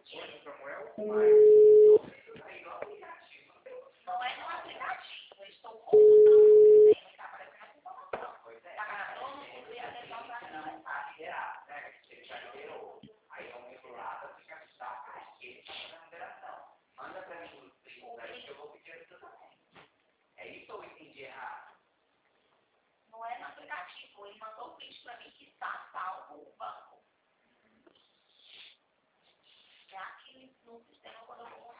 Hoje, Samuel, Aí no aplicativo. Não é no aplicativo. Eu estou consultando o que está aparecendo essa informação. pois é. Pagador não poderia adesão para Não está liberado, né? Ele já liberou. Aí eu entro lá no aplicativo, que ele está fazendo liberação. Manda para mim os prints aí que eu vou pedir isso também. É isso ou eu entendi errado? não é no aplicativo. Ele mandou o print para mim que está